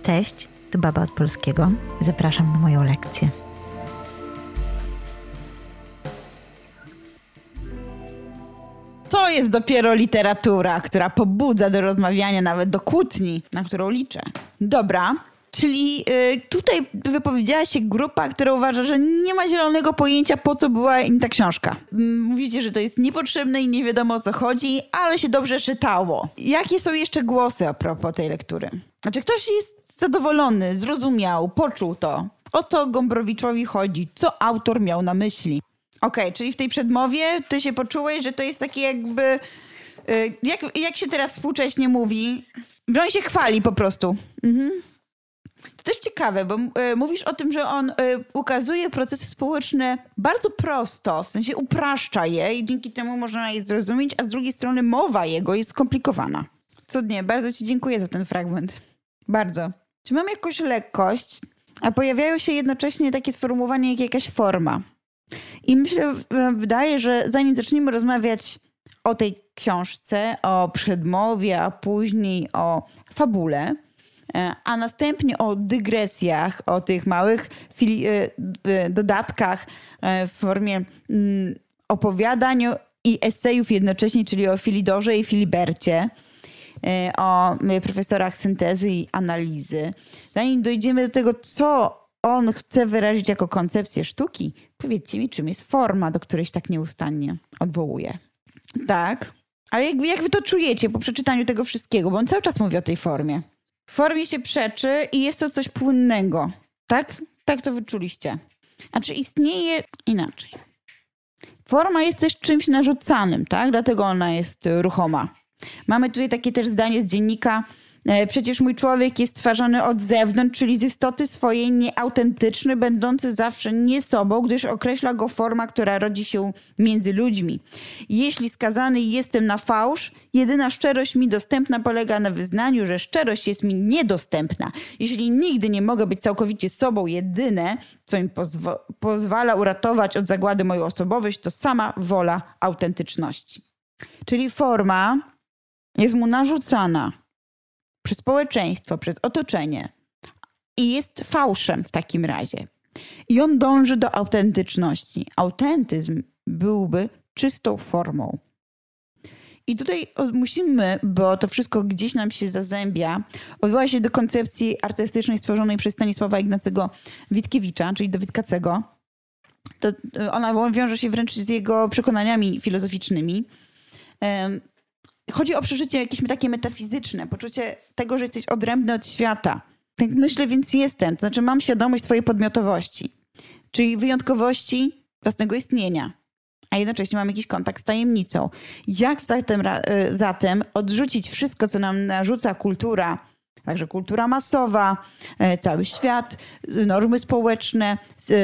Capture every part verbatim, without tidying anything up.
Cześć, tu Baba od Polskiego. Zapraszam na moją lekcję. To jest dopiero literatura, która pobudza do rozmawiania, nawet do kłótni, na którą liczę. Dobra, czyli y, tutaj wypowiedziała się grupa, która uważa, że nie ma zielonego pojęcia, po co była im ta książka. Mówicie, że to jest niepotrzebne i nie wiadomo, o co chodzi, ale się dobrze czytało. Jakie są jeszcze głosy a propos tej lektury? Znaczy, ktoś jest zadowolony, zrozumiał, poczuł to. O co Gombrowiczowi chodzi? Co autor miał na myśli? Okej, okay, czyli w tej przedmowie ty się poczułeś, że to jest takie jakby... Jak, jak się teraz współcześnie mówi? Że on się chwali po prostu. Mhm. To też ciekawe, bo y, mówisz o tym, że on y, ukazuje procesy społeczne bardzo prosto, w sensie upraszcza je i dzięki temu można je zrozumieć, a z drugiej strony mowa jego jest skomplikowana. Cudnie, bardzo ci dziękuję za ten fragment. Bardzo. Czy mam jakąś lekkość, a pojawiają się jednocześnie takie sformułowania jak jakaś forma. I myślę, wydaje, że zanim zaczniemy rozmawiać o tej książce, o przedmowie, a później o fabule, a następnie o dygresjach, o tych małych fili- dodatkach w formie opowiadań i esejów jednocześnie, czyli o Filidorze i Filibercie, o profesorach syntezy i analizy. Zanim dojdziemy do tego, co on chce wyrazić jako koncepcję sztuki, powiedzcie mi, czym jest forma, do której się tak nieustannie odwołuje. Tak, ale jak, jak wy to czujecie po przeczytaniu tego wszystkiego? Bo on cały czas mówi o tej formie. Formie się przeczy i jest to coś płynnego. Tak? Tak to wyczuliście. A czy istnieje inaczej? Forma jest też czymś narzucanym, tak? Dlatego ona jest ruchoma. Mamy tutaj takie też zdanie z dziennika. Przecież mój człowiek jest stwarzany od zewnątrz, czyli z istoty swojej nieautentyczny, będący zawsze nie sobą, gdyż określa go forma, która rodzi się między ludźmi. Jeśli skazany jestem na fałsz, jedyna szczerość mi dostępna polega na wyznaniu, że szczerość jest mi niedostępna. Jeśli nigdy nie mogę być całkowicie sobą, jedyne, co mi pozwo- pozwala uratować od zagłady moją osobowość, to sama wola autentyczności. Czyli forma jest mu narzucana przez społeczeństwo, przez otoczenie i jest fałszem w takim razie. I on dąży do autentyczności. Autentyzm byłby czystą formą. I tutaj musimy, bo to wszystko gdzieś nam się zazębia, odwołać się do koncepcji artystycznej stworzonej przez Stanisława Ignacego Witkiewicza, czyli do Witkacego. To ona wiąże się wręcz z jego przekonaniami filozoficznymi. Chodzi o przeżycie jakieś takie metafizyczne, poczucie tego, że jesteś odrębny od świata. Tak myślę, więc jestem. To znaczy mam świadomość swojej podmiotowości, czyli wyjątkowości własnego istnienia, a jednocześnie mam jakiś kontakt z tajemnicą. Jak zatem, zatem odrzucić wszystko, co nam narzuca kultura, także kultura masowa, cały świat, normy społeczne,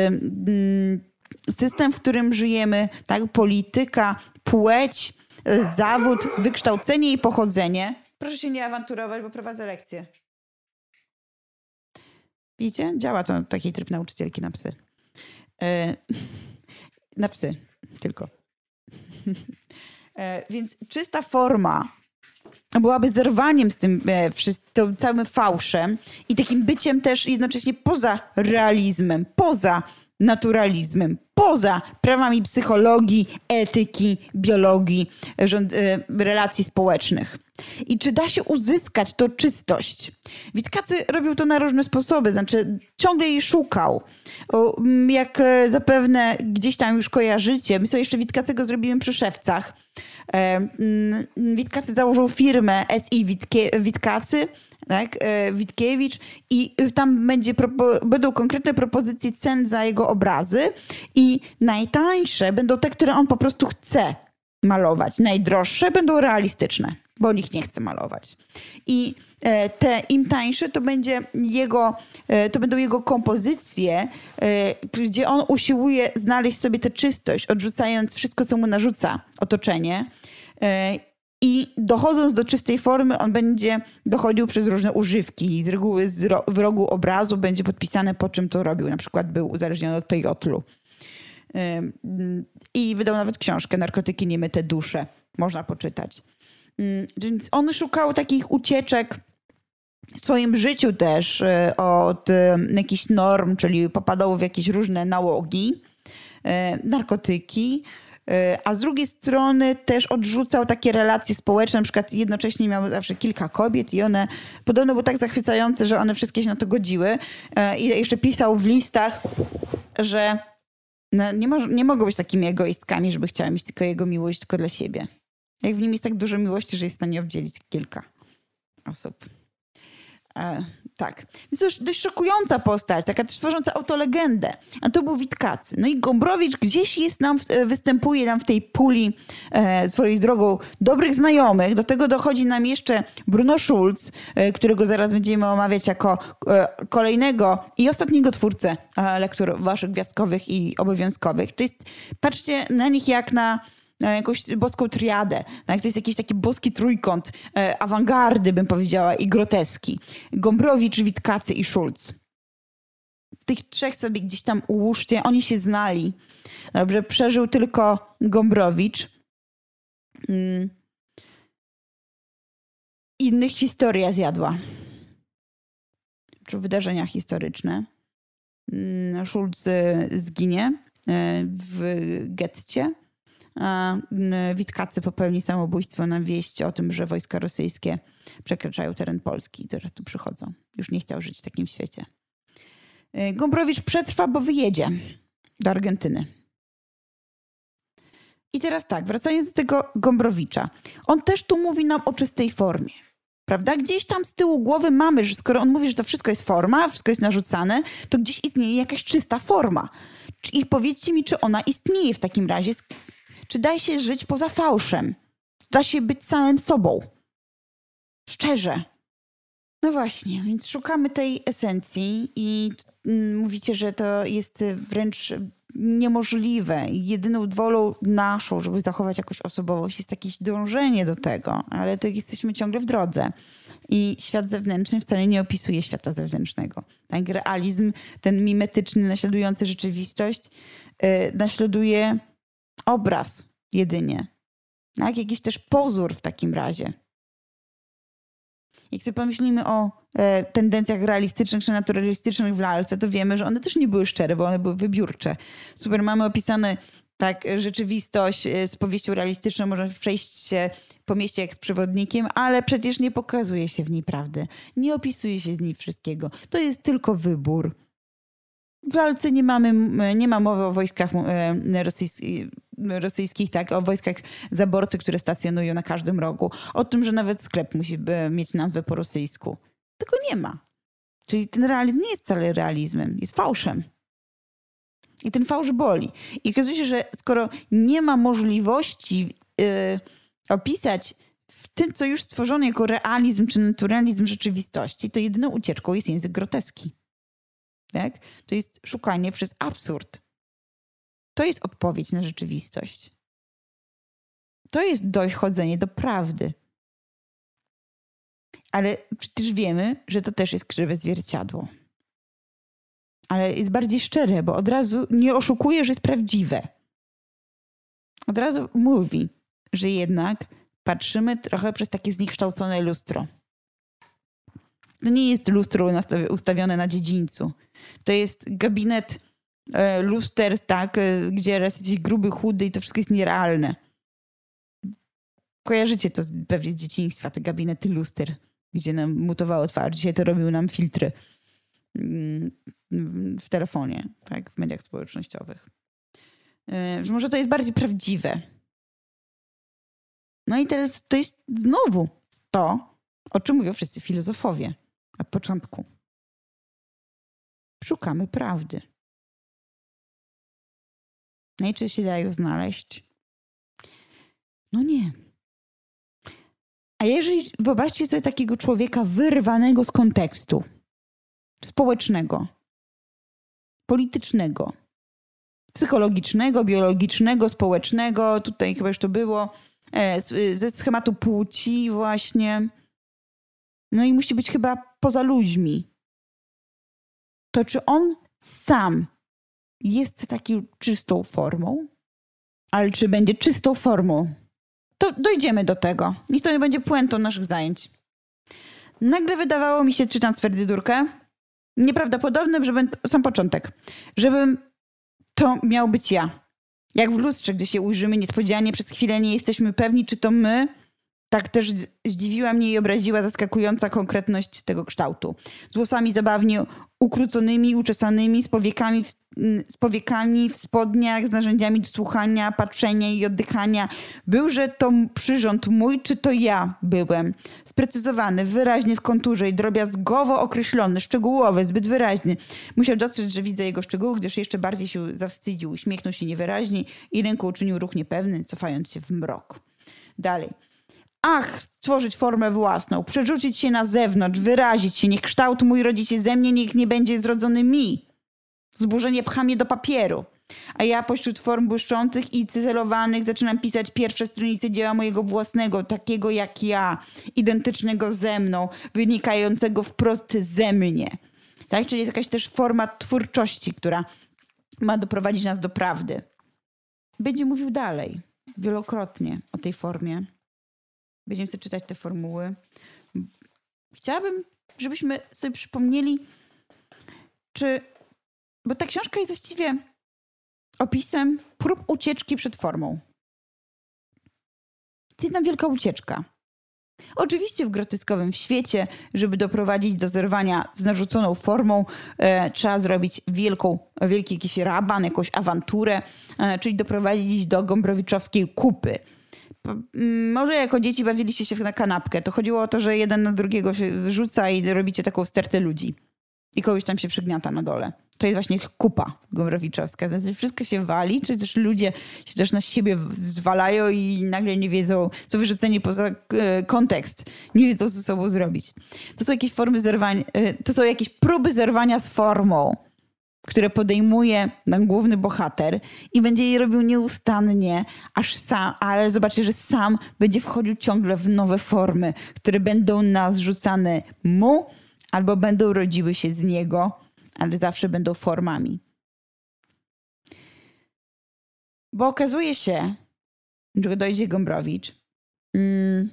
system, w którym żyjemy, tak, polityka, płeć, zawód, wykształcenie i pochodzenie. Proszę się nie awanturować, bo prowadzę lekcję. Widzicie? Działa to taki tryb nauczycielki na psy. Yy, na psy tylko. Yy, więc czysta forma byłaby zerwaniem z tym, tym całym fałszem i takim byciem też jednocześnie poza realizmem, poza naturalizmem, poza prawami psychologii, etyki, biologii, rząd, relacji społecznych. I czy da się uzyskać tą czystość? Witkacy robił to na różne sposoby, znaczy ciągle jej szukał. Jak zapewne gdzieś tam już kojarzycie, my sobie jeszcze Witkacego zrobimy przy Szewcach. Witkacy założył firmę S I Witkacy, tak, Witkiewicz i tam będzie propo- będą konkretne propozycje cen za jego obrazy i najtańsze będą te, które on po prostu chce malować. Najdroższe będą realistyczne, bo on ich nie chce malować. I te im tańsze to będzie jego, to będą jego kompozycje, gdzie on usiłuje znaleźć sobie tę czystość, odrzucając wszystko, co mu narzuca otoczenie. I dochodząc do czystej formy, on będzie dochodził przez różne używki. Z reguły z ro- w rogu obrazu będzie podpisane, po czym to robił. Na przykład był uzależniony od pejotlu. I wydał nawet książkę Narkotyki niemyte dusze. Można poczytać. Więc on szukał takich ucieczek w swoim życiu też od jakichś norm, czyli popadał w jakieś różne nałogi, narkotyki, a z drugiej strony też odrzucał takie relacje społeczne, na przykład jednocześnie miał zawsze kilka kobiet i one podobno były tak zachwycające, że one wszystkie się na to godziły i jeszcze pisał w listach, że no nie, mo- nie mogą być takimi egoistkami, żeby chciała mieć tylko jego miłość tylko dla siebie. Jak w nim jest tak dużo miłości, że jest w stanie obdzielić kilka osób. E, tak. Więc to już dość szokująca postać, taka też tworząca autolegendę. A to był Witkacy. No i Gombrowicz gdzieś jest nam, występuje nam w tej puli e, swoją drogą dobrych znajomych. Do tego dochodzi nam jeszcze Bruno Schulz, e, którego zaraz będziemy omawiać jako e, kolejnego i ostatniego twórcę e, lektur waszych gwiazdkowych i obowiązkowych. To jest, patrzcie na nich jak na na jakąś boską triadę. To jest jakiś taki boski trójkąt e, awangardy, bym powiedziała, i groteski. Gombrowicz, Witkacy i Schulz. Tych trzech sobie gdzieś tam ułóżcie. Oni się znali. Dobrze, przeżył tylko Gombrowicz. Mm. Innych historia zjadła. Czy wydarzenia historyczne. Mm. Schulz zginie w getcie. A Witkacy popełni samobójstwo na wieść o tym, że wojska rosyjskie przekraczają teren Polski i teraz tu przychodzą. Już nie chciał żyć w takim świecie. Gombrowicz przetrwa, bo wyjedzie do Argentyny. I teraz tak, wracając do tego Gombrowicza. On też tu mówi nam o czystej formie. Prawda? Gdzieś tam z tyłu głowy mamy, że skoro on mówi, że to wszystko jest forma, wszystko jest narzucane, to gdzieś istnieje jakaś czysta forma. I powiedzcie mi, czy ona istnieje w takim razie. Czy da się żyć poza fałszem? Da się być samym sobą? Szczerze. No właśnie, więc szukamy tej esencji i mówicie, że to jest wręcz niemożliwe. Jedyną wolą naszą, żeby zachować jakąś osobowość, jest jakieś dążenie do tego, ale to jesteśmy ciągle w drodze. I świat zewnętrzny wcale nie opisuje świata zewnętrznego. Tak? Realizm, ten mimetyczny, naśladujący rzeczywistość, yy, naśladuje obraz jedynie. Tak? Jakiś też pozór w takim razie. Jak sobie pomyślimy o e, tendencjach realistycznych czy naturalistycznych w lalce, to wiemy, że one też nie były szczere, bo one były wybiórcze. Super, mamy opisane tak rzeczywistość z powieścią realistyczną, można przejść się po mieście jak z przewodnikiem, ale przecież nie pokazuje się w niej prawdy. Nie opisuje się z niej wszystkiego. To jest tylko wybór. W lalce nie mamy, nie ma mowy o wojskach rosyjskich, rosyjskich, tak, o wojskach zaborcy, które stacjonują na każdym rogu. O tym, że nawet sklep musi mieć nazwę po rosyjsku. Tego nie ma. Czyli ten realizm nie jest wcale realizmem, jest fałszem. I ten fałsz boli. I okazuje się, że skoro nie ma możliwości yy, opisać w tym, co już stworzono jako realizm czy naturalizm rzeczywistości, to jedyną ucieczką jest język groteski. Tak? To jest szukanie przez absurd. To jest odpowiedź na rzeczywistość. To jest dochodzenie do prawdy. Ale przecież wiemy, że to też jest krzywe zwierciadło. Ale jest bardziej szczere, bo od razu nie oszukuje, że jest prawdziwe. Od razu mówi, że jednak patrzymy trochę przez takie zniekształcone lustro. To nie jest lustro ustawione na dziedzińcu. To jest gabinet e, luster, tak, e, gdzie raz jest gruby, chudy i to wszystko jest nierealne. Kojarzycie to pewnie z dzieciństwa, te gabinety luster, gdzie nam mutowało twarz. Dzisiaj to robiły nam filtry w telefonie, tak, w mediach społecznościowych. E, że może to jest bardziej prawdziwe. No i teraz to jest znowu to, o czym mówią wszyscy filozofowie od początku. Szukamy prawdy. No i czy się da ją znaleźć? No nie. A jeżeli wyobraźcie sobie takiego człowieka wyrwanego z kontekstu społecznego, politycznego, psychologicznego, biologicznego, społecznego, tutaj chyba już to było, ze schematu płci właśnie. No i musi być chyba poza ludźmi. To czy on sam jest taką czystą formą? Ale czy będzie czystą formą? To dojdziemy do tego. Niech to nie będzie puentą naszych zajęć. nagle wydawało mi się, czytam Swerdydurkę, nieprawdopodobne, żeby sam początek, żebym to miał być ja. Jak w lustrze, gdy się ujrzymy niespodzianie, przez chwilę nie jesteśmy pewni, czy to my. Tak też zdziwiła mnie i obraziła zaskakująca konkretność tego kształtu. Z włosami zabawnie ukróconymi, uczesanymi, z powiekami, w, z powiekami w spodniach, z narzędziami do słuchania, patrzenia i oddychania. Byłże to przyrząd mój, czy to ja byłem? Sprecyzowany, wyraźnie w konturze i drobiazgowo określony, szczegółowy, zbyt wyraźny. Musiał dostrzec, że widzę jego szczegóły, gdyż jeszcze bardziej się zawstydził. Uśmiechnął się niewyraźnie i ręką uczynił ruch niepewny, cofając się w mrok. Dalej. Ach, stworzyć formę własną, przerzucić się na zewnątrz, wyrazić się, niech kształt mój rodzi się ze mnie, niech nie będzie zrodzony mi. Zburzenie pcha mnie do papieru, a ja pośród form błyszczących i cyzelowanych zaczynam pisać pierwsze stronice dzieła mojego własnego, takiego jak ja, identycznego ze mną, wynikającego wprost ze mnie. Tak? Czyli jest jakaś też forma twórczości, która ma doprowadzić nas do prawdy. Będzie mówił dalej, wielokrotnie o tej formie. Będziemy sobie czytać te formuły. Chciałabym, żebyśmy sobie przypomnieli, czy... Bo ta książka jest właściwie opisem prób ucieczki przed formą. To jest tam wielka ucieczka. Oczywiście w grotyskowym świecie, żeby doprowadzić do zerwania z narzuconą formą, e, trzeba zrobić wielką, wielki jakiś raban, jakąś awanturę, e, czyli doprowadzić do Gombrowiczowskiej kupy. Może jako dzieci bawiliście się na kanapkę. To chodziło o to, że jeden na drugiego się rzuca i robicie taką stertę ludzi. I kogoś tam się przygniata na dole. To jest właśnie kupa gombrowiczowska. Znaczy wszystko się wali, czyli też ludzie się też na siebie zwalają i nagle nie wiedzą, co wyrzucenie poza kontekst. Nie wiedzą, co ze sobą zrobić. To są jakieś formy zerwania, to są jakieś próby zerwania z formą, które podejmuje nam główny bohater i będzie je robił nieustannie, aż sam, ale zobaczcie, że sam będzie wchodził ciągle w nowe formy, które będą narzucane mu albo będą rodziły się z niego, ale zawsze będą formami. Bo okazuje się, że dojdzie Gombrowicz, mm,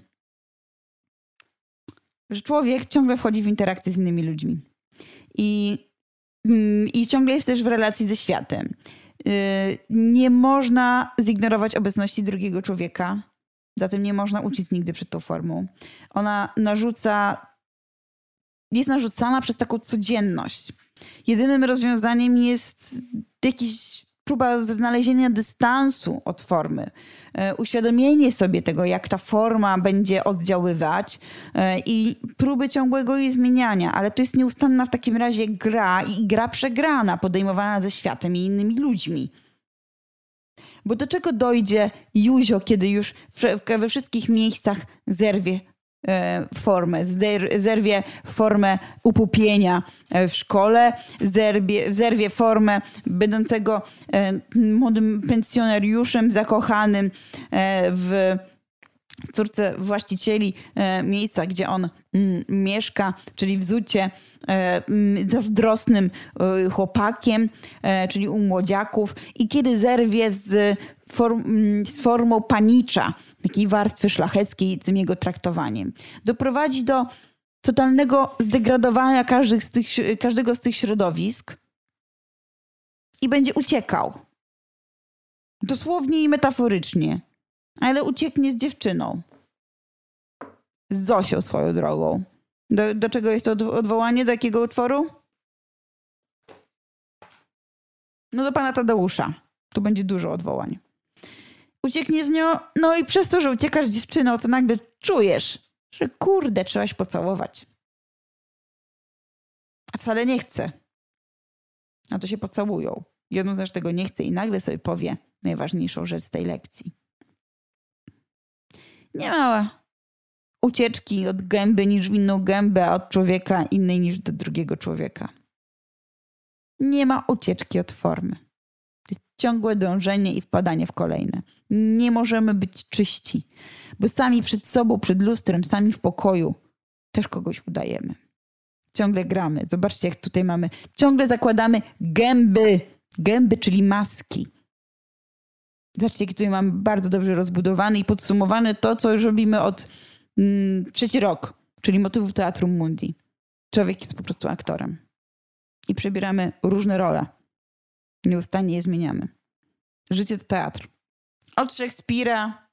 że człowiek ciągle wchodzi w interakcję z innymi ludźmi. I I ciągle jest też w relacji ze światem. Nie można zignorować obecności drugiego człowieka, zatem nie można uciec nigdy przed tą formą. Ona narzuca, jest narzucana przez taką codzienność. Jedynym rozwiązaniem jest jakiś próba znalezienia dystansu od formy. Uświadomienie sobie tego, jak ta forma będzie oddziaływać i próby ciągłego jej zmieniania. Ale to jest nieustanna w takim razie gra i gra przegrana, podejmowana ze światem i innymi ludźmi. Bo do czego dojdzie Józio, kiedy już we wszystkich miejscach zerwie formę, zerwie formę upupienia w szkole, zerwie, zerwie formę będącego młodym pensjonariuszem zakochanym w córce właścicieli miejsca, gdzie on mieszka, czyli w Zucie, zazdrosnym chłopakiem, czyli u młodziaków, i kiedy zerwie z, form, z formą panicza, takiej warstwy szlacheckiej, tym jego traktowaniem. Doprowadzi do totalnego zdegradowania każdych z tych, każdego z tych środowisk i będzie uciekał. Dosłownie i metaforycznie. Ale ucieknie z dziewczyną. Z Zosią swoją drogą. Do, do czego jest to odwołanie? Do jakiego utworu? No do pana Tadeusza. Tu będzie dużo odwołań. Ucieknie z nią, no i przez to, że uciekasz z dziewczyną, to nagle czujesz, że kurde, trzeba się pocałować. A wcale nie chce. A to się pocałują. I on też tego nie chce i nagle sobie powie najważniejszą rzecz z tej lekcji. Nie ma ucieczki od gęby niż w inną gębę, a od człowieka innej niż do drugiego człowieka. Nie ma ucieczki od formy. To jest ciągłe dążenie i wpadanie w kolejne. Nie możemy być czyści, bo sami przed sobą, przed lustrem, sami w pokoju też kogoś udajemy. Ciągle gramy. Zobaczcie, jak tutaj mamy. Ciągle zakładamy gęby. Gęby, czyli maski. Zobaczcie, jak tutaj mamy bardzo dobrze rozbudowany i podsumowany to, co już robimy od mm, trzeci rok. czyli motywów Teatrum Mundi. Człowiek jest po prostu aktorem. I przebieramy różne role. Nieustannie je zmieniamy. Życie to teatr. Od Szekspira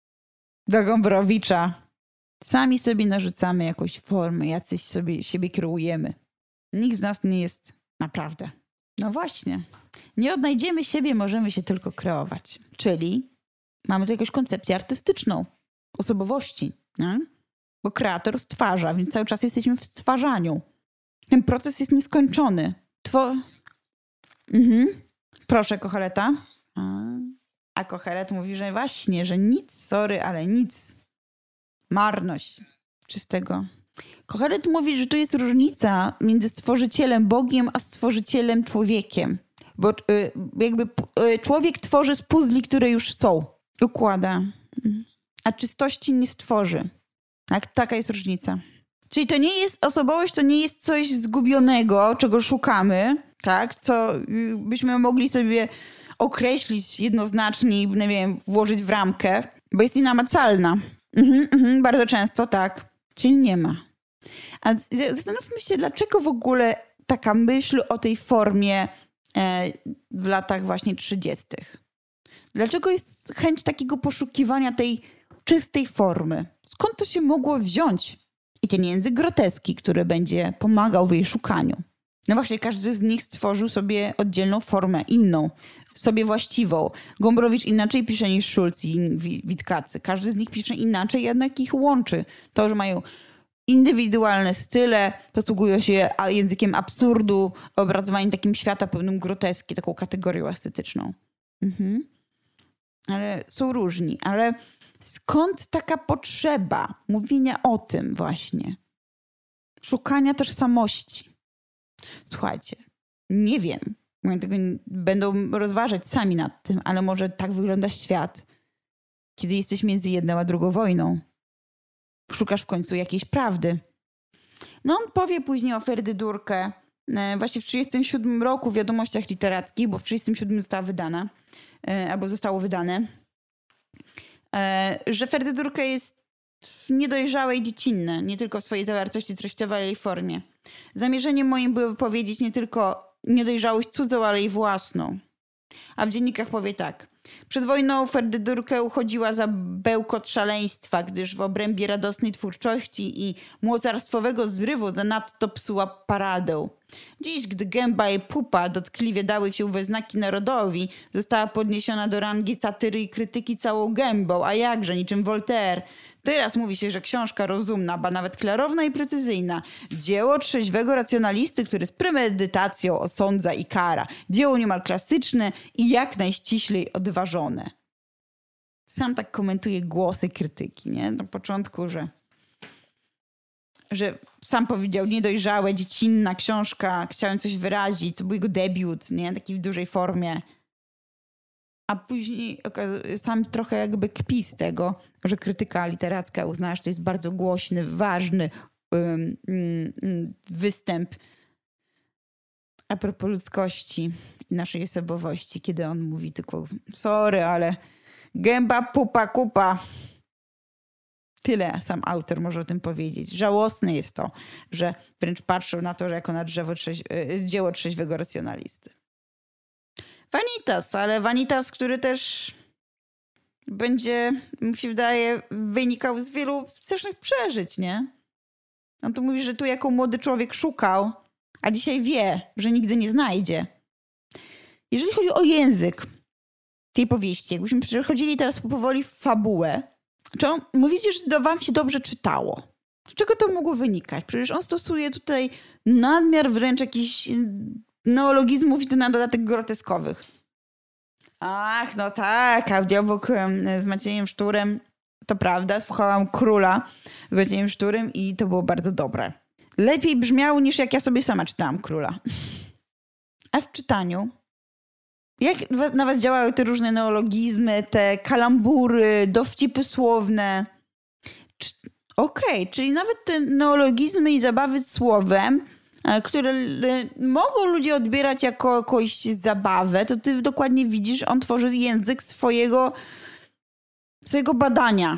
do Gombrowicza. Sami sobie narzucamy jakąś formę, jacyś sobie siebie kreujemy. Nikt z nas nie jest naprawdę. No właśnie. Nie odnajdziemy siebie, możemy się tylko kreować. Czyli mamy tu jakąś koncepcję artystyczną. Osobowości. Nie? Bo kreator stwarza, więc cały czas jesteśmy w stwarzaniu. Ten proces jest nieskończony. Two... Mhm. Proszę, Kocheleta. A... A Kochelet mówi, że właśnie, że nic, sorry, ale nic. Marność czystego. Kochelet mówi, że tu jest różnica między stworzycielem Bogiem, a stworzycielem człowiekiem. Bo y, jakby y, człowiek tworzy z puzli, które już są. Układa. A czystości nie stworzy. Tak, taka jest różnica. Czyli to nie jest osobowość, to nie jest coś zgubionego, czego szukamy, tak? Co byśmy mogli sobie określić jednoznacznie i, nie wiem, włożyć w ramkę, bo jest nienamacalna. Mhm, mhm, bardzo często tak. Czyli nie ma. A zastanówmy się, dlaczego w ogóle taka myśl o tej formie e, w latach właśnie trzydziestych. Dlaczego jest chęć takiego poszukiwania tej czystej formy? Skąd to się mogło wziąć? I ten język groteski, który będzie pomagał w jej szukaniu. No właśnie, każdy z nich stworzył sobie oddzielną formę, inną, sobie właściwą. Gombrowicz inaczej pisze niż Schulz i Witkacy. Każdy z nich pisze inaczej, jednak ich łączy. To, że mają indywidualne style, posługują się językiem absurdu, obrazowaniem takim świata pełnym groteski, taką kategorią estetyczną. Mhm. Ale są różni. Ale skąd taka potrzeba mówienia o tym właśnie? Szukania tożsamości. Słuchajcie, nie wiem. Tego będą rozważać sami nad tym, ale może tak wygląda świat, kiedy jesteś między jedną a drugą wojną. Szukasz w końcu jakiejś prawdy. No on powie później o Ferdydurkę. Właśnie w trzydziestym siódmym roku w Wiadomościach Literackich, bo w trzydziestym siódmym została wydana, albo zostało wydane, że Ferdydurka jest niedojrzałe i dziecinne, nie tylko w swojej zawartości treściowej, ale i formie. Zamierzeniem moim było powiedzieć nie tylko niedojrzałość cudzą, ale i własną. A w dziennikach powie tak. Przed wojną Ferdydurkę uchodziła za bełkot szaleństwa, gdyż w obrębie radosnej twórczości i mocarstwowego zrywu zanadto psuła paradę. Dziś, gdy gęba i pupa dotkliwie dały się we znaki narodowi, została podniesiona do rangi satyry i krytyki całą gębą, a jakże, niczym Voltaire. Teraz mówi się, że książka rozumna, ba nawet klarowna i precyzyjna. Dzieło trzeźwego racjonalisty, który z premedytacją osądza i kara. Dzieło niemal klasyczne i jak najściślej odważone. Sam tak komentuje głosy krytyki, nie? Na początku, że, że sam powiedział niedojrzałe, dziecinna książka, chciałem coś wyrazić, to był jego debiut, nie? Taki w dużej formie. A później sam trochę jakby kpi z tego, że krytyka literacka uznała, że to jest bardzo głośny, ważny um, um, występ a propos ludzkości i naszej osobowości, kiedy on mówi tylko sorry, ale gęba, pupa, kupa. Tyle sam autor może o tym powiedzieć. Żałosne jest to, że wręcz patrzą na to, że jako na drzewo trzeź- dzieło trzeźwego racjonalisty. Vanitas, ale Vanitas, który też będzie, mi się wydaje, wynikał z wielu strasznych przeżyć, nie? On tu mówi, że tu jako młody człowiek szukał, a dzisiaj wie, że nigdy nie znajdzie. Jeżeli chodzi o język tej powieści, jakbyśmy przechodzili teraz powoli w fabułę, czy on, mówicie, że to wam się dobrze czytało. Z czego to mogło wynikać? Przecież on stosuje tutaj nadmiar wręcz jakichś neologizmów i to na dodatek groteskowych. Ach, no tak, audiobook z Maciejem Szturem, to prawda, słuchałam Króla z Maciejem Szturem i to było bardzo dobre. Lepiej brzmiało niż jak ja sobie sama czytałam Króla. A w czytaniu? Jak na was działały te różne neologizmy, te kalambury, dowcipy słowne? Okej, okay, czyli nawet te neologizmy i zabawy słowem, które mogą ludzie odbierać jako jakąś zabawę, to ty dokładnie widzisz, on tworzy język swojego, swojego badania.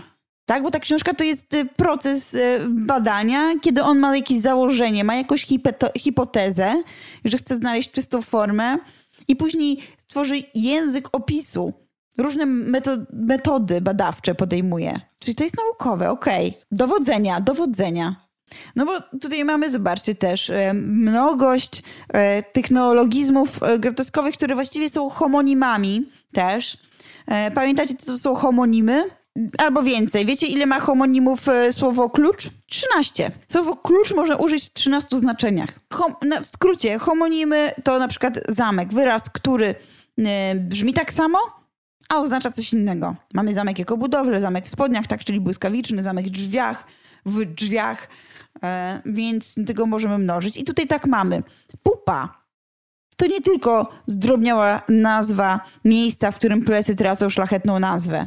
Tak, bo ta książka to jest proces badania, kiedy on ma jakieś założenie, ma jakąś hipeto- hipotezę, że chce znaleźć czystą formę i później stworzy język opisu. Różne meto- metody badawcze podejmuje. Czyli to jest naukowe, okej. Okay. Dowodzenia, dowodzenia. No bo tutaj mamy, zobaczcie też, mnogość tych neologizmów groteskowych, które właściwie są homonimami też. Pamiętacie, co to są homonimy? Albo więcej. Wiecie, ile ma homonimów słowo klucz? trzynaście. Słowo klucz można użyć w trzynastu znaczeniach. Hom- w skrócie, homonimy to na przykład zamek, wyraz, który brzmi tak samo, a oznacza coś innego. Mamy zamek jako budowlę, zamek w spodniach, tak, czyli błyskawiczny, zamek w drzwiach, w drzwiach, e, więc tego możemy mnożyć. I tutaj tak mamy. Pupa to nie tylko zdrobniała nazwa miejsca, w którym plesy tracą szlachetną nazwę,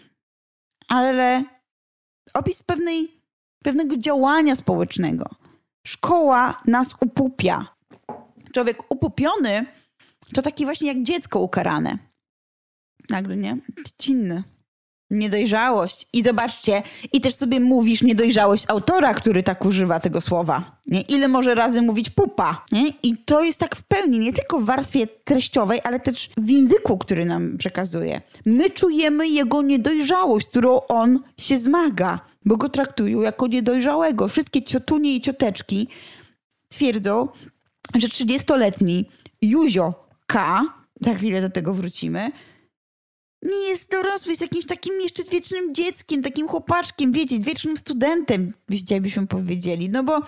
ale opis pewnej, pewnego działania społecznego. Szkoła nas upupia. Człowiek upupiony to taki właśnie jak dziecko ukarane. Nagle, nie? Dziecinny. Niedojrzałość. I zobaczcie, i też sobie mówisz niedojrzałość autora, który tak używa tego słowa. Nie? Ile może razy mówić pupa. Nie? I to jest tak w pełni, nie tylko w warstwie treściowej, ale też w języku, który nam przekazuje. My czujemy jego niedojrzałość, z którą on się zmaga, bo go traktują jako niedojrzałego. Wszystkie ciotunie i cioteczki twierdzą, że trzydziestoletni Józio K., za chwilę do tego wrócimy, nie jest dorosły, jest jakimś takim jeszcze wiecznym dzieckiem, takim chłopaczkiem, wiecie, wiecznym studentem, byśmy powiedzieli. No bo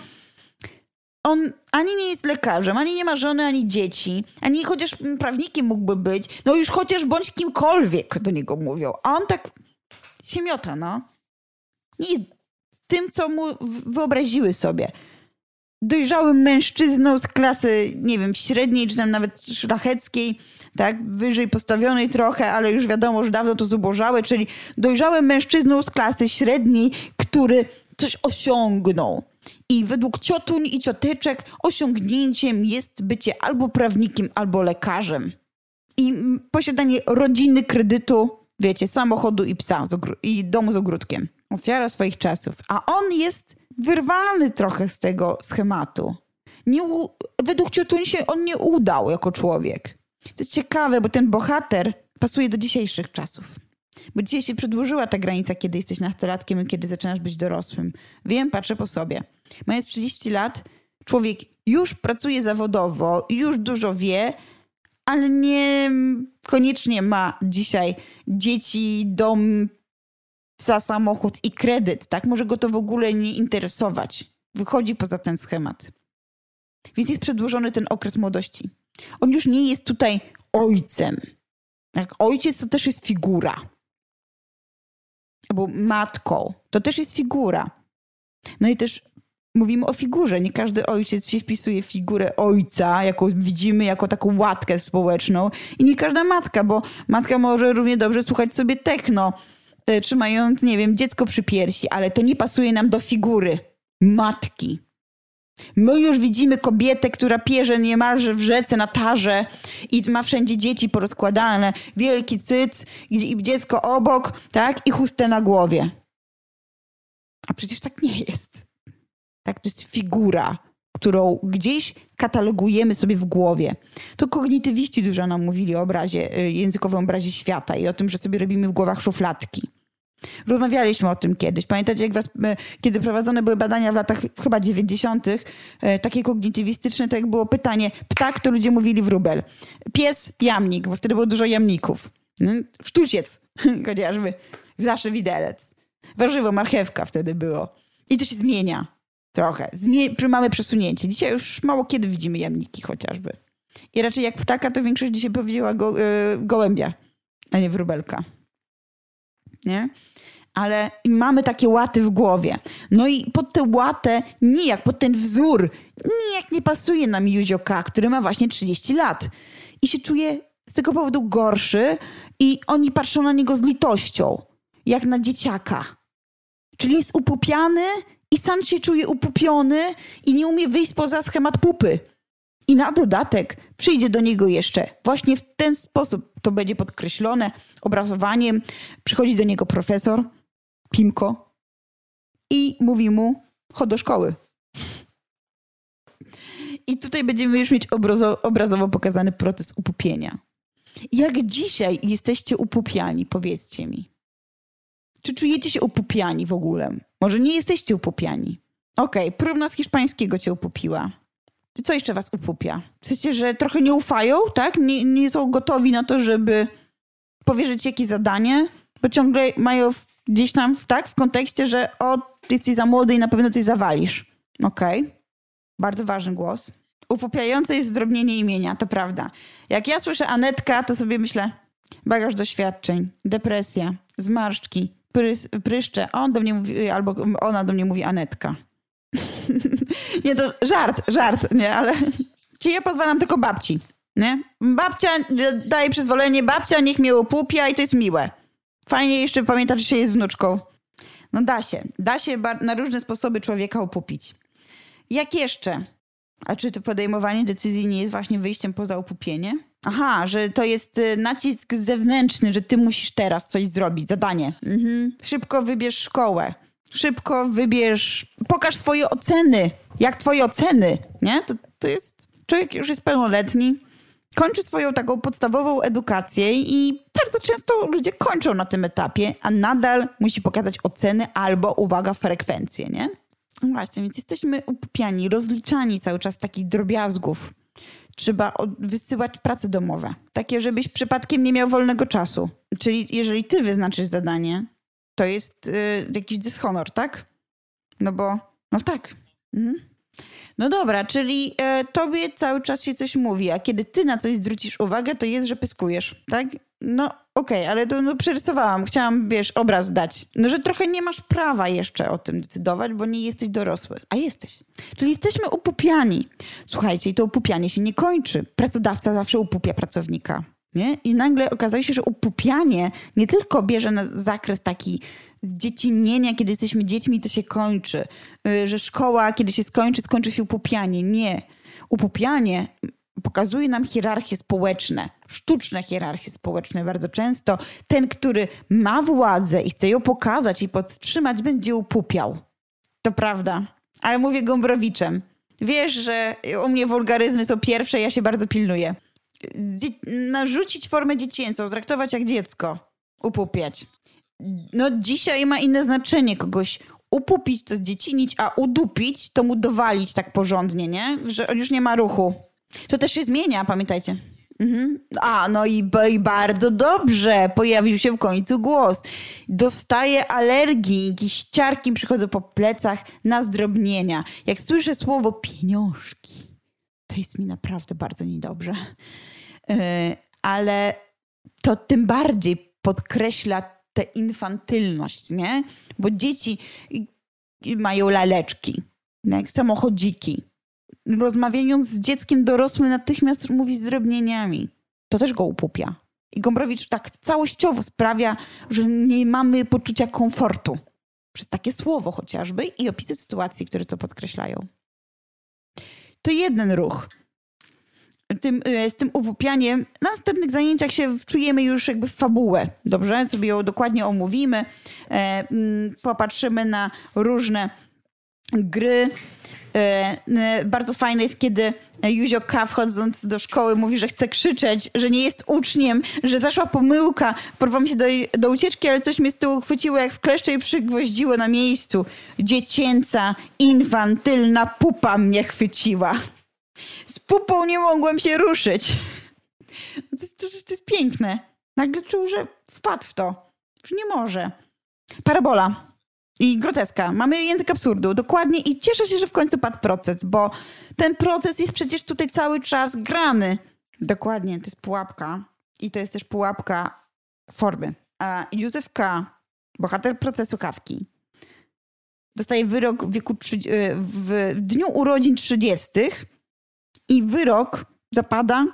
on ani nie jest lekarzem, ani nie ma żony, ani dzieci, ani chociaż prawnikiem mógłby być, no już chociaż bądź kimkolwiek do niego mówią. A on tak się miota, no. Nie jest tym, co mu wyobraziły sobie. Dojrzałym mężczyzną z klasy, nie wiem, średniej, czy tam nawet szlacheckiej, tak, wyżej postawionej trochę, ale już wiadomo, że dawno to zubożałe, czyli dojrzałym mężczyzną z klasy średniej, który coś osiągnął. I według ciotuń i cioteczek osiągnięciem jest bycie albo prawnikiem, albo lekarzem. I posiadanie rodziny, kredytu, wiecie, samochodu i psa z ogr- i domu z ogródkiem. Ofiara swoich czasów. A on jest wyrwany trochę z tego schematu. Nie u- według ciotuń się on nie udał jako człowiek. To jest ciekawe, bo ten bohater pasuje do dzisiejszych czasów. Bo dzisiaj się przedłużyła ta granica, kiedy jesteś nastolatkiem i kiedy zaczynasz być dorosłym. Wiem, patrzę po sobie. Mając trzydzieści lat, człowiek już pracuje zawodowo, już dużo wie, ale nie koniecznie ma dzisiaj dzieci, dom, psa, samochód i kredyt. Tak? Może go to w ogóle nie interesować. Wychodzi poza ten schemat. Więc jest przedłużony ten okres młodości. On już nie jest tutaj ojcem. Jak ojciec to też jest figura. Albo matką. To też jest figura. No i też mówimy o figurze. Nie każdy ojciec się wpisuje w figurę ojca, jaką widzimy jako taką łatkę społeczną. I nie każda matka, bo matka może równie dobrze słuchać sobie techno, trzymając, nie wiem, dziecko przy piersi, ale to nie pasuje nam do figury matki. My już widzimy kobietę, która pierze niemalże w rzece na tarze i ma wszędzie dzieci porozkładane, wielki cyc i, i dziecko obok, tak? I chustę na głowie. A przecież tak nie jest. Tak, to jest figura, którą gdzieś katalogujemy sobie w głowie. To kognitywiści dużo nam mówili o obrazie, językowym obrazie świata i o tym, że sobie robimy w głowach szufladki. Rozmawialiśmy o tym kiedyś. Pamiętacie, jak was, kiedy prowadzone były badania w latach chyba dziewięćdziesiątych, takie kognitywistyczne, to jak było pytanie, ptak to ludzie mówili wróbel. Pies, jamnik, bo wtedy było dużo jamników. Sztuciec, chociażby, zawsze widelec. Warzywo, marchewka wtedy było. I to się zmienia trochę. Zmie- mamy przesunięcie. Dzisiaj już mało kiedy widzimy jamniki chociażby. I raczej jak ptaka, to większość dzisiaj powiedziała go, yy, gołębia, a nie wróbelka. Nie? Ale mamy takie łaty w głowie. No i pod tę łatę, nijak, pod ten wzór, nijak nie pasuje nam Józio K., który ma właśnie trzydzieści lat. I się czuje z tego powodu gorszy i oni patrzą na niego z litością, jak na dzieciaka. Czyli jest upupiany i sam się czuje upupiony i nie umie wyjść poza schemat pupy. I na dodatek przyjdzie do niego jeszcze właśnie w ten sposób, to będzie podkreślone obrazowaniem, przychodzi do niego profesor Pimko i mówi mu, chodź do szkoły. I tutaj będziemy już mieć obrazo, obrazowo pokazany proces upupienia. Jak dzisiaj jesteście upupiani, powiedzcie mi. Czy czujecie się upupiani w ogóle? Może nie jesteście upupiani. Okej, okay, próbna z hiszpańskiego cię upupiła. Co jeszcze was upupia? W sensie, że trochę nie ufają, tak? Nie, nie są gotowi na to, żeby powierzyć jakieś zadanie, bo ciągle mają w, gdzieś tam, tak, w kontekście, że o, ty jesteś za młody i na pewno coś zawalisz. Okej. Okay. Bardzo ważny głos. Upupiające jest zdrobnienie imienia, to prawda. Jak ja słyszę Anetka, to sobie myślę, bagaż doświadczeń, depresja, zmarszczki, prys, pryszcze. On do mnie mówi, albo ona do mnie mówi Anetka. Nie, to żart, żart, nie, ale czy ja pozwalam tylko babci, nie? Babcia daje przyzwolenie, babcia niech mnie upupia i to jest miłe. Fajnie jeszcze pamiętać, że się jest wnuczką. No da się, da się na różne sposoby człowieka upupić. Jak jeszcze? A czy to podejmowanie decyzji nie jest właśnie wyjściem poza upupienie? Aha, że to jest nacisk zewnętrzny, że ty musisz teraz coś zrobić, zadanie. Mhm. Szybko wybierz szkołę. Szybko wybierz, pokaż swoje oceny. Jak twoje oceny, nie? To, to jest, człowiek już jest pełnoletni, kończy swoją taką podstawową edukację i bardzo często ludzie kończą na tym etapie, a nadal musi pokazać oceny albo, uwaga, frekwencję, nie? No właśnie, więc jesteśmy upupiani, rozliczani cały czas takich drobiazgów. Trzeba wysyłać prace domowe. Takie, żebyś przypadkiem nie miał wolnego czasu. Czyli jeżeli ty wyznaczysz zadanie, to jest y, jakiś dyshonor, tak? No bo, no tak. Mhm. No dobra, czyli y, tobie cały czas się coś mówi, a kiedy ty na coś zwrócisz uwagę, to jest, że pyskujesz, tak? No okej, okay, ale to no, przerysowałam. Chciałam, wiesz, obraz dać. No, że trochę nie masz prawa jeszcze o tym decydować, bo nie jesteś dorosły. A jesteś. Czyli jesteśmy upupiani. Słuchajcie, i to upupianie się nie kończy. Pracodawca zawsze upupia pracownika. Nie? I nagle okazuje się, że upupianie nie tylko bierze na zakres taki dziecinienia, kiedy jesteśmy dziećmi, to się kończy. Że szkoła, kiedy się skończy, skończy się upupianie. Nie. Upupianie pokazuje nam hierarchie społeczne, sztuczne hierarchie społeczne bardzo często. Ten, który ma władzę i chce ją pokazać i podtrzymać, będzie upupiał. To prawda. Ale mówię Gombrowiczem. Wiesz, że u mnie wulgaryzmy są pierwsze, ja się bardzo pilnuję. Narzucić formę dziecięcą, traktować jak dziecko. Upupiać. No dzisiaj ma inne znaczenie. Kogoś upupić to zdziecinić, a udupić to mu dowalić tak porządnie, nie? Że on już nie ma ruchu. To też się zmienia, pamiętajcie. Mhm. A, no i, i bardzo dobrze. Pojawił się w końcu głos. Dostaję alergii, jakieś ciarki przychodzą po plecach na zdrobnienia. Jak słyszę słowo pieniążki, to jest mi naprawdę bardzo niedobrze. Yy, ale to tym bardziej podkreśla tę infantylność, nie? Bo dzieci mają laleczki, jak samochodziki. Rozmawiając z dzieckiem dorosłym natychmiast mówi zdrobnieniami. To też go upupia. I Gombrowicz tak całościowo sprawia, że nie mamy poczucia komfortu. Przez takie słowo chociażby i opisy sytuacji, które to podkreślają. To jeden ruch. Tym, z tym upupianiem na następnych zajęciach się wczujemy już jakby w fabułę. Dobrze? Sobie ją dokładnie omówimy. E, popatrzymy na różne gry. Bardzo fajne jest, kiedy Józio K. wchodząc do szkoły mówi, że chce krzyczeć, że nie jest uczniem, że zaszła pomyłka, porwałam się do, do ucieczki, ale coś mnie z tyłu chwyciło jak w kleszcze i przygwoździło na miejscu. Dziecięca, infantylna pupa mnie chwyciła. Z pupą nie mogłem się ruszyć. To, to, to jest piękne. Nagle czuł, że wpadł w to, że nie może. Parabola. I groteska. Mamy język absurdu. Dokładnie. I cieszę się, że w końcu padł proces, bo ten proces jest przecież tutaj cały czas grany. Dokładnie. To jest pułapka. I to jest też pułapka formy. A Józef K., bohater procesu Kafki, dostaje wyrok w wieku w dniu urodzin trzydziestych i wyrok zapada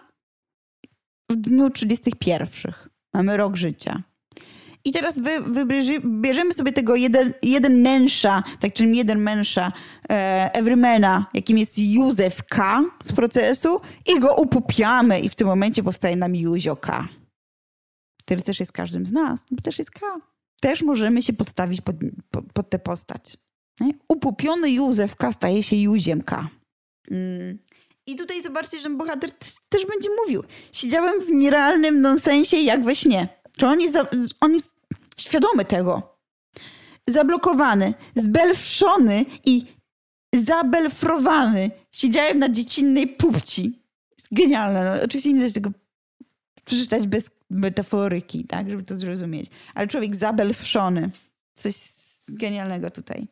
w dniu trzydziestych pierwszych. Mamy rok życia. I teraz wy, wybierze, bierzemy sobie tego jeden, jeden męża, tak czym jeden męża, e, everymana, jakim jest Józef K. z procesu i go upupiamy i w tym momencie powstaje nam Józio K., który też jest każdym z nas, bo też jest K. Też możemy się podstawić pod, pod, pod tę postać. Upupiony Józefka staje się Józiemka. Mm. I tutaj zobaczcie, że bohater też, też będzie mówił. Siedziałem w nierealnym nonsensie jak we śnie. Czy on jest, za, on jest świadomy tego? Zablokowany, zbelfrzony i zabelfrowany. Siedziałem na dziecinnej pupci. Jest genialne. No, oczywiście nie da się tego przeczytać bez metaforyki, tak, żeby to zrozumieć. Ale człowiek zabelfrzony. Coś genialnego tutaj.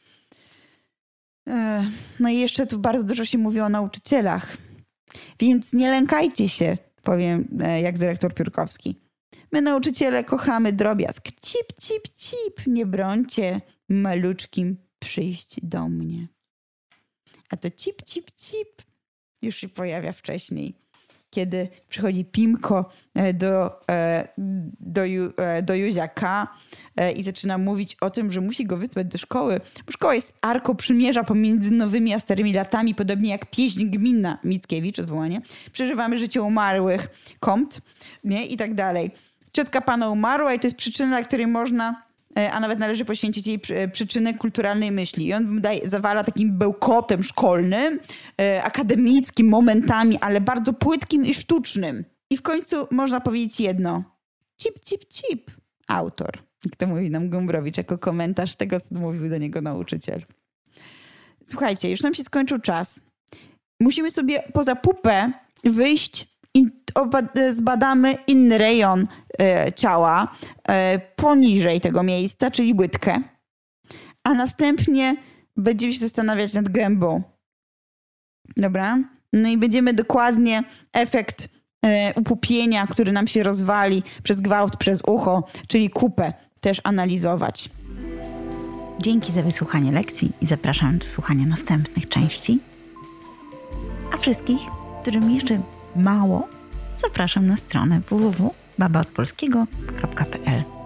No i jeszcze tu bardzo dużo się mówi o nauczycielach. Więc nie lękajcie się, powiem jak dyrektor Piórkowski. My nauczyciele kochamy drobiazg. Cip, cip, cip. Nie brońcie maluczkim przyjść do mnie. A to cip, cip, cip już się pojawia wcześniej. Kiedy przychodzi Pimko do, do, do Józia K. i zaczyna mówić o tym, że musi go wysłać do szkoły. Bo szkoła jest arką przymierza pomiędzy nowymi a starymi latami, podobnie jak pieśń gminna Mickiewicz, odwołanie. Przeżywamy życie umarłych, Comte, nie? I tak dalej. Ciotka pana umarła i to jest przyczyna, dla której można, a nawet należy poświęcić jej przyczynę kulturalnej myśli. I on daje, zawala takim bełkotem szkolnym, akademickim momentami, ale bardzo płytkim i sztucznym. I w końcu można powiedzieć jedno. Cip, cip, cip. Autor. Jak to mówi nam Gombrowicz jako komentarz tego, co mówił do niego nauczyciel. Słuchajcie, już nam się skończył czas. Musimy sobie poza pupę wyjść i zbadamy inny rejon e, ciała e, poniżej tego miejsca, czyli łydkę. A następnie będziemy się zastanawiać nad gębą. Dobra? No i będziemy dokładnie efekt e, upupienia, który nam się rozwali przez gwałt, przez ucho, czyli kupę, też analizować. Dzięki za wysłuchanie lekcji i zapraszam do słuchania następnych części. A wszystkich, którym jeszcze mało, zapraszam na stronę w w w kropka baba od polskiego kropka p l.